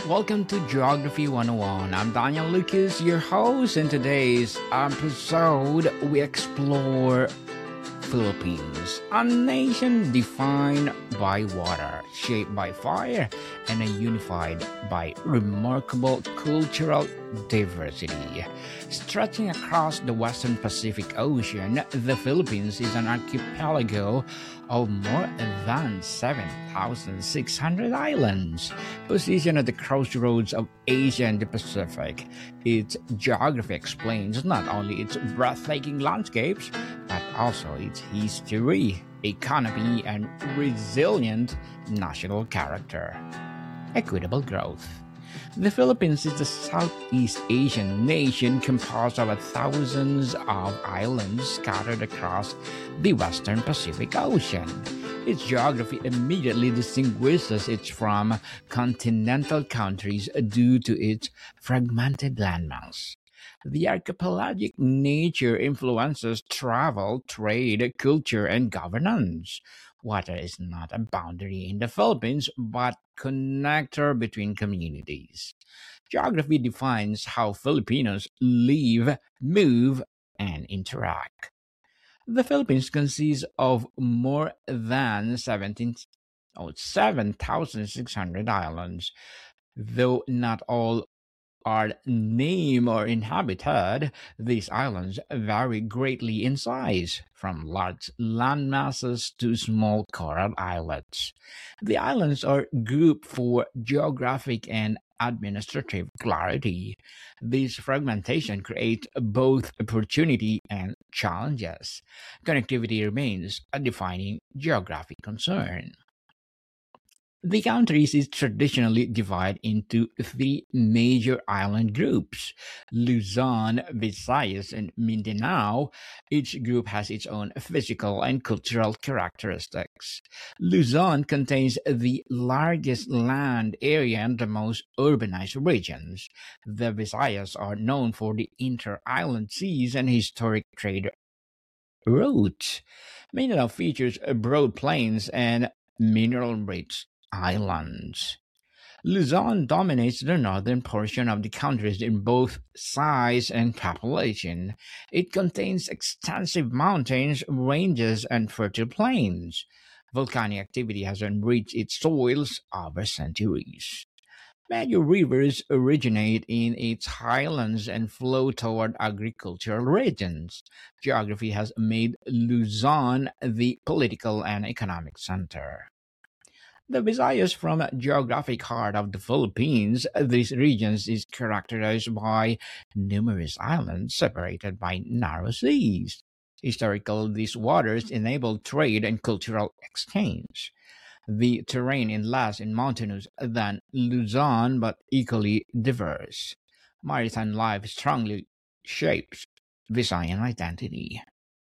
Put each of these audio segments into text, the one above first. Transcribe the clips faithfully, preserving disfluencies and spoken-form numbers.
Welcome to Geography one oh one. I'm Daniel Lucas, your host. In today's episode, we explore Philippines, a nation defined by water, shaped by fire, and unified by remarkable cultural diversity. Stretching across the western Pacific Ocean, the Philippines is an archipelago of more than seven thousand six hundred islands. Positioned at the crossroads of Asia and the Pacific, its geography explains not only its breathtaking landscapes, but also its history, economy, and resilient national character. Equitable growth. The Philippines is a Southeast Asian nation composed of thousands of islands scattered across the western Pacific Ocean. Its geography immediately distinguishes it from continental countries due to its fragmented landmass. The archipelagic nature influences travel, trade, culture, and governance. Water is not a boundary in the Philippines, but connector between communities. Geography defines how Filipinos live, move, and interact. The Philippines consists of more than seventeen, oh, seven thousand six hundred islands, though not all are named or inhabited. These islands vary greatly in size, from large land masses to small coral islets. The islands are grouped for geographic and administrative clarity. This fragmentation creates both opportunity and challenges. Connectivity remains a defining geographic concern. The countries is traditionally divided into three major island groups: Luzon, Visayas, and Mindanao. Each group has its own physical and cultural characteristics. Luzon contains the largest land area and the most urbanized regions. The Visayas are known for the inter-island seas and historic trade routes. Mindanao features broad plains and mineral-rich islands. Luzon dominates the northern portion of the country in both size and population. It contains extensive mountains, ranges, and fertile plains. Volcanic activity has enriched its soils over centuries. Major rivers originate in its highlands and flow toward agricultural regions. Geography has made Luzon the political and economic center. The Visayas from a geographic heart of the Philippines, this region is characterized by numerous islands separated by narrow seas. Historically, these waters enabled trade and cultural exchange. The terrain is less in mountainous than Luzon, but equally diverse. Maritime life strongly shapes Visayan identity.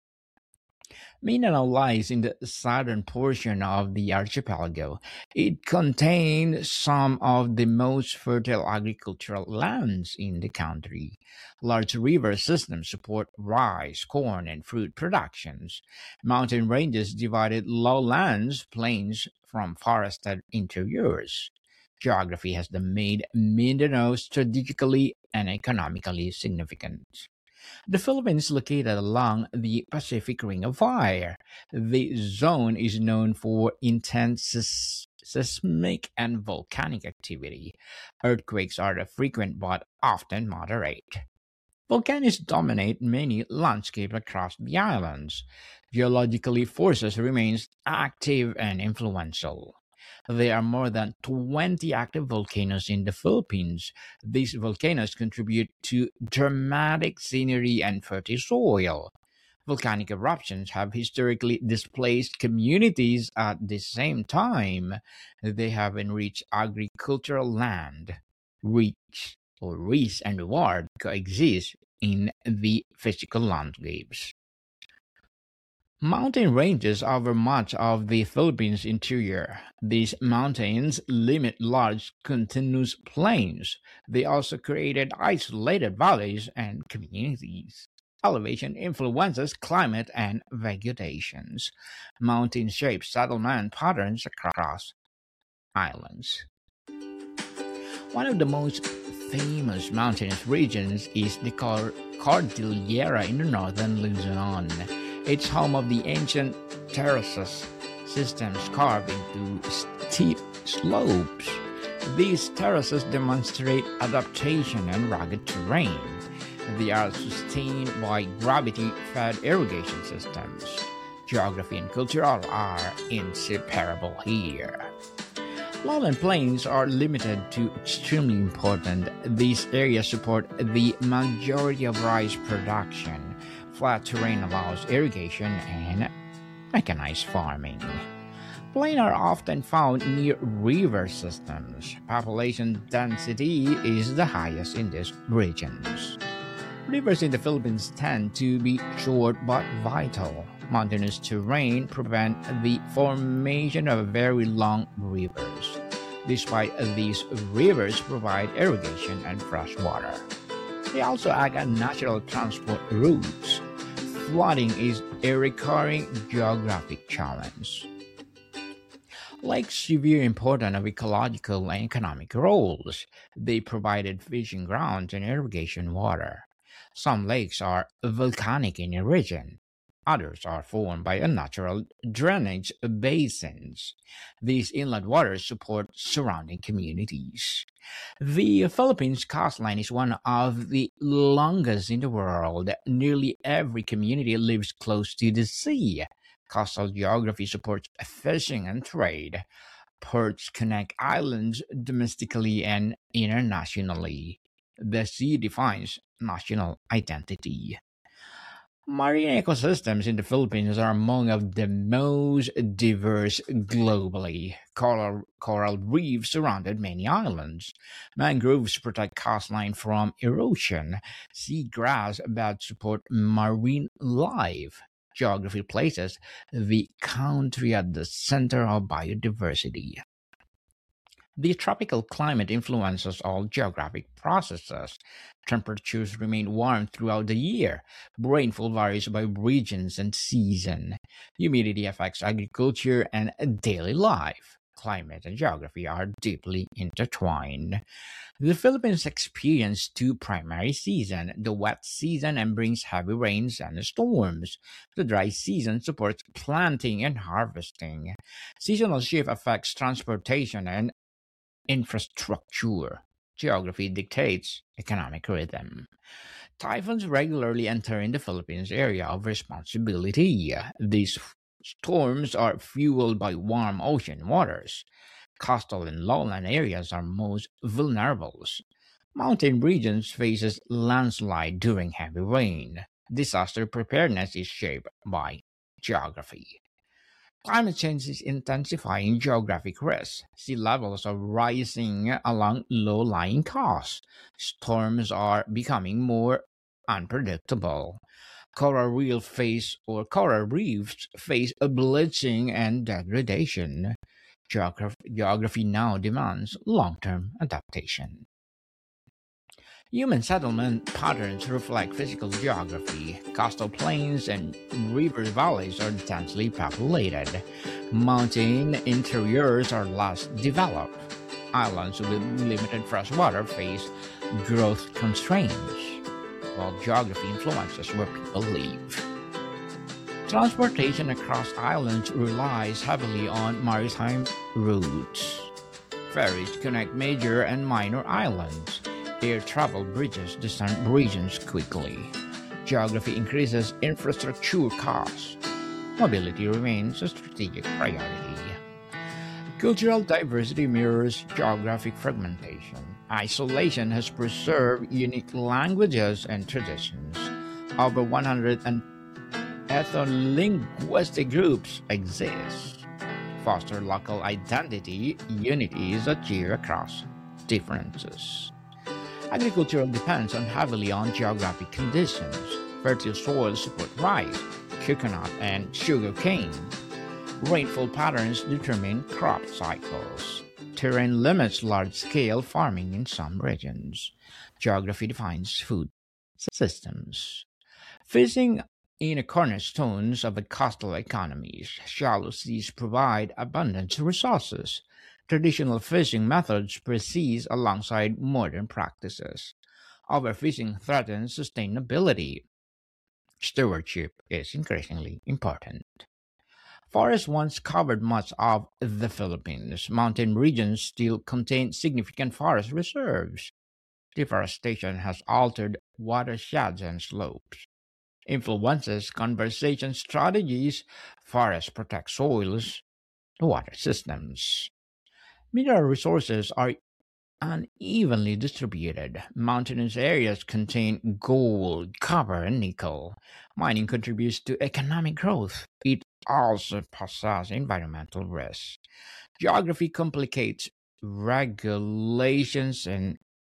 Mindanao lies in the southern portion of the archipelago. It contains some of the most fertile agricultural lands in the country. Large river systems support rice, corn, and fruit productions. Mountain ranges divided lowlands, plains from forested interiors. Geography has made Mindanao strategically and economically significant. The Philippines is located along the Pacific Ring of Fire. The zone is known for intense seis- seismic and volcanic activity. Earthquakes are frequent but often moderate. Volcanoes dominate many landscapes across the islands. Geologically, forces remains active and influential. There are more than twenty active volcanoes in the Philippines. These volcanoes contribute to dramatic scenery and fertile soil. Volcanic eruptions have historically displaced communities at the same time. They have enriched agricultural land. Rich or risk and reward coexist in the physical landscapes. Mountain ranges over much of the Philippines interior. These mountains limit large continuous plains. They also created isolated valleys and communities. Elevation influences climate and vegetations. Mountain shape settlement patterns across islands. One of the most famous mountainous regions is the Cor- Cordillera in the northern Luzon. It's home of the ancient terraces systems carved into steep slopes. These terraces demonstrate adaptation and rugged terrain. They are sustained by gravity-fed irrigation systems. Geography and culture are inseparable here. Lowland plains are limited to extremely important. These areas support the majority of rice production. Flat terrain allows irrigation and mechanized farming. Plains are often found near river systems. Population density is the highest in these regions. Rivers in the Philippines tend to be short but vital. Mountainous terrain prevent the formation of very long rivers. Despite these rivers provide irrigation and fresh water. They also act as natural transport routes. Flooding is a recurring geographic challenge. Lakes have very important of ecological and economic roles. They provided fishing grounds and irrigation water. Some lakes are volcanic in origin. Others are formed by unnatural drainage basins. These inland waters support surrounding communities. The Philippines coastline is one of the longest in the world. Nearly every community lives close to the sea. Coastal geography supports fishing and trade. Ports connect islands domestically and internationally. The sea defines national identity. Marine ecosystems in the Philippines are among of the most diverse globally. Coral, coral reefs surrounded many islands. Mangroves protect coastline from erosion. Seagrass beds support marine life. Geography places the country at the center of biodiversity. The tropical climate influences all geographic processes. Temperatures remain warm throughout the year. Rainfall varies by regions and season. Humidity affects agriculture and daily life. Climate and geography are deeply intertwined. The Philippines experiences two primary seasons, the wet season and brings heavy rains and storms. The dry season supports planting and harvesting. Seasonal shift affects transportation and infrastructure. Geography dictates economic rhythm. Typhoons regularly enter in the Philippines area of responsibility. These storms are fueled by warm ocean waters. Coastal and lowland areas are most vulnerable. Mountain regions faces landslide during heavy rain. Disaster preparedness is shaped by geography. Climate change is intensifying geographic risks. Sea levels are rising along low lying coasts. Storms are becoming more unpredictable. Coral reef face or coral reefs face a bleaching and degradation. Geograph- geography now demands long-term adaptation. Human settlement patterns reflect physical geography. Coastal plains and river valleys are densely populated. Mountain interiors are less developed. Islands with limited fresh water face growth constraints, while geography influences where people live. Transportation across islands relies heavily on maritime routes. Ferries connect major and minor islands. Air travel bridges distant regions quickly. Geography increases infrastructure costs. Mobility remains a strategic priority. Cultural diversity mirrors geographic fragmentation. Isolation has preserved unique languages and traditions. Over one hundred ethno-linguistic groups exist. Foster local identity, unities that cheer across differences. Agriculture depends on heavily on geographic conditions. Fertile soils support rice, coconut, and sugar cane. Rainfall patterns determine crop cycles. Terrain limits large-scale farming in some regions. Geography defines food systems. Fishing in the cornerstones of the coastal economies, shallow seas provide abundant resources. Traditional fishing methods persist alongside modern practices. Overfishing threatens sustainability. Stewardship is increasingly important. Forests once covered much of the Philippines. Mountain regions still contain significant forest reserves. Deforestation has altered watersheds and slopes, influences conservation strategies, forests protect soils, water systems. Mineral resources are unevenly distributed. Mountainous areas contain gold, copper, and nickel. Mining contributes to economic growth. It also poses environmental risks. Geography complicates regulations and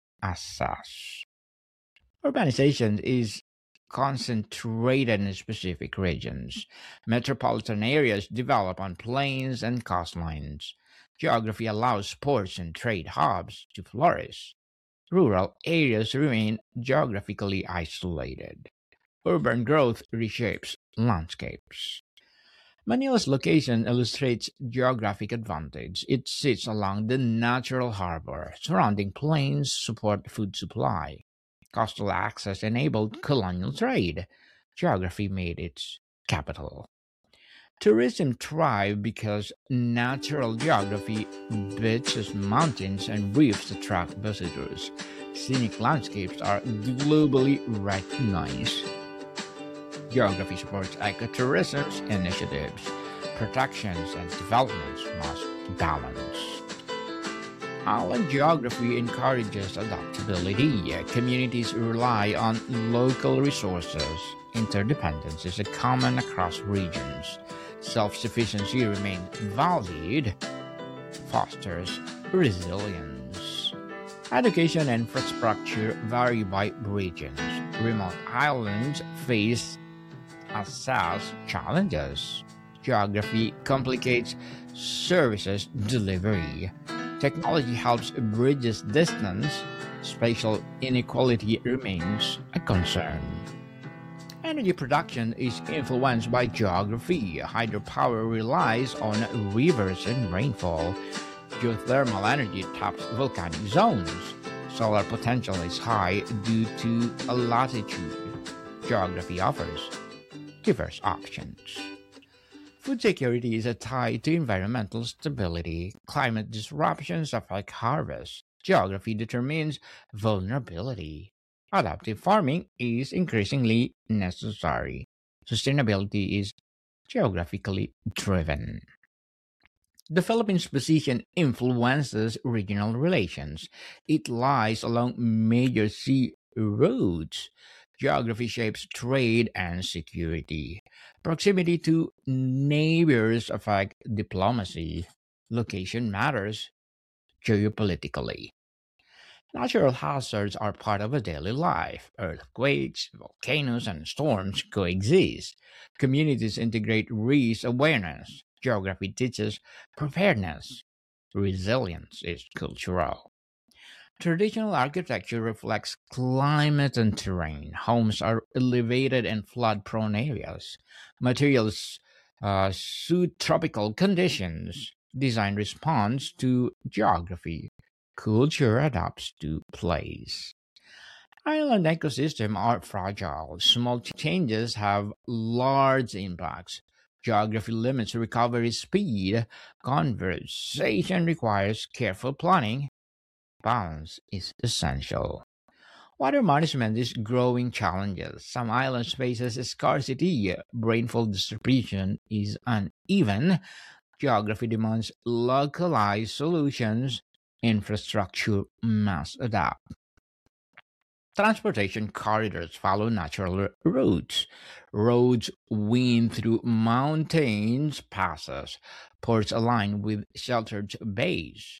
access. Urbanization is concentrated in specific regions. Metropolitan areas develop on plains and coastlines. Geography allows ports and trade hubs to flourish. Rural areas remain geographically isolated. Urban growth reshapes landscapes. Manila's location illustrates geographic advantage. It sits along the natural harbor. Surrounding plains support food supply. Coastal access enabled colonial trade. Geography made its capital. Tourism thrived because natural geography, beaches, mountains, and reefs attract visitors. Scenic landscapes are globally recognized. Geography supports ecotourism initiatives. Protections and developments must balance. Island geography encourages adaptability. Communities rely on local resources. Interdependence is a common across regions. Self-sufficiency remains valued, fosters resilience. Education and infrastructure vary by regions. Remote islands face access challenges. Geography complicates services delivery. Technology helps bridges distance. Spatial inequality remains a concern. Energy production is influenced by geography. Hydropower relies on rivers and rainfall. Geothermal energy taps volcanic zones. Solar potential is high due to latitude. Geography offers diverse options. Food security is tied to environmental stability. Climate disruptions affect harvest. Geography determines vulnerability. Adaptive farming is increasingly necessary. Sustainability is geographically driven. The Philippines' position influences regional relations. It lies along major sea roads. Geography shapes trade and security. Proximity to neighbors affect diplomacy. Location matters geopolitically. Natural hazards are part of a daily life. Earthquakes, volcanoes, and storms coexist. Communities integrate risk awareness. Geography teaches preparedness. Resilience is cultural. Traditional architecture reflects climate and terrain. Homes are elevated in flood prone areas. Materials uh, suit tropical conditions. Design responds to geography. Culture adapts to place. Island ecosystems are fragile. Small changes have large impacts. Geography limits recovery speed. Conversation requires careful planning. Balance is essential. Water management is growing challenges. Some islands faces scarcity. Rainfall distribution is uneven. Geography demands localized solutions. Infrastructure must adapt. Transportation corridors follow natural r- routes. Roads wind through mountains, passes. Ports align with sheltered bays.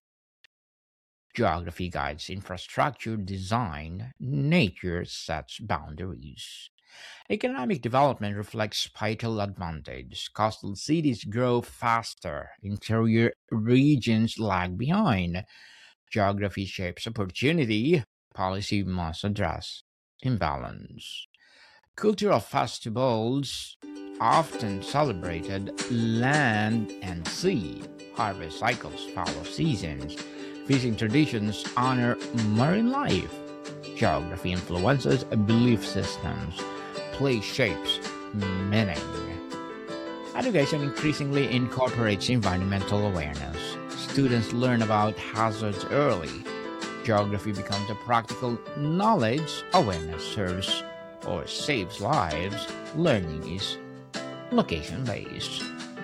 Geography guides infrastructure design. Nature sets boundaries. Economic development reflects spatial advantage. Coastal cities grow faster. Interior regions lag behind. Geography shapes opportunity. Policy must address imbalance. Cultural festivals often celebrated land and sea. Harvest cycles follow seasons. Fishing traditions honor marine life. Geography influences belief systems. Place shapes meaning. Education increasingly incorporates environmental awareness. Students learn about hazards early. Geography becomes a practical knowledge. Awareness serves or saves lives. Learning is location-based.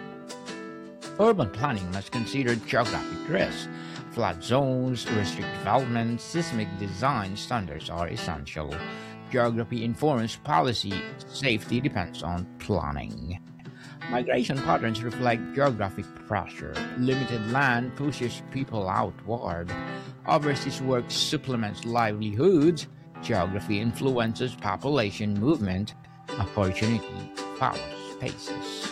Urban planning must consider geographic risks. Flood zones, restrict development, seismic design standards are essential. Geography informs policy. Safety depends on planning. Migration patterns reflect geographic pressure. Limited land pushes people outward. Overseas work supplements livelihoods. Geography influences population movement. Opportunity follows spaces.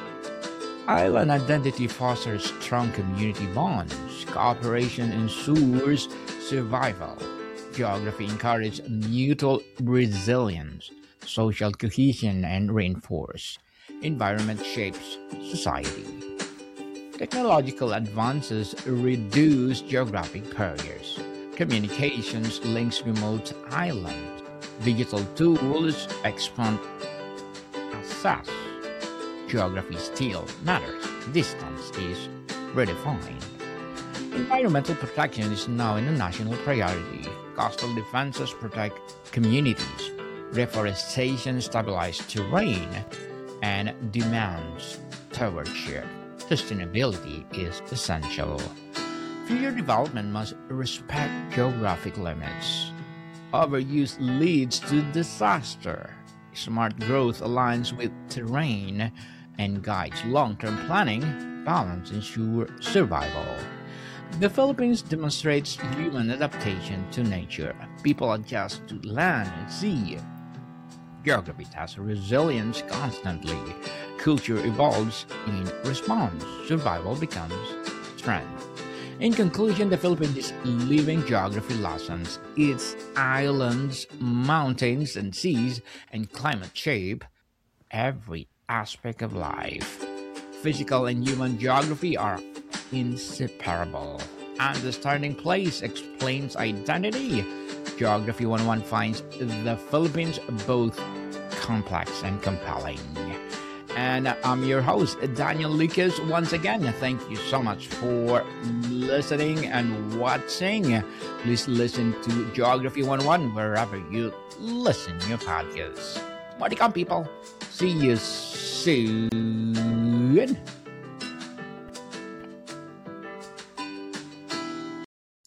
Island identity fosters strong community bonds. Cooperation ensures survival. Geography encourages mutual resilience. Social cohesion and reinforce. Environment shapes society. Technological advances reduce geographic barriers. Communications links remote islands. Digital tools expand access. Geography still matters. Distance is redefined. Environmental protection is now a national priority. Coastal defenses protect communities. Reforestation stabilizes terrain and demands stewardship. Sustainability is essential. Future development must respect geographic limits. Overuse leads to disaster. Smart growth aligns with terrain and guides long-term planning. Balance ensures survival. The Philippines demonstrates human adaptation to nature. People adjust to land and sea. Geography tests resilience constantly. Culture evolves in response. Survival becomes strength. In conclusion, the Philippines is living geography lessons. Its islands, mountains, and seas and climate shape every aspect of life. Physical and human geography are inseparable. Understanding place explains identity. Geography one oh one finds the Philippines both complex and compelling. And I'm your host, Daniel Lucas. Once again, thank you so much for listening and watching. Please listen to Geography one oh one wherever you listen your podcasts. More to come, people. See you soon.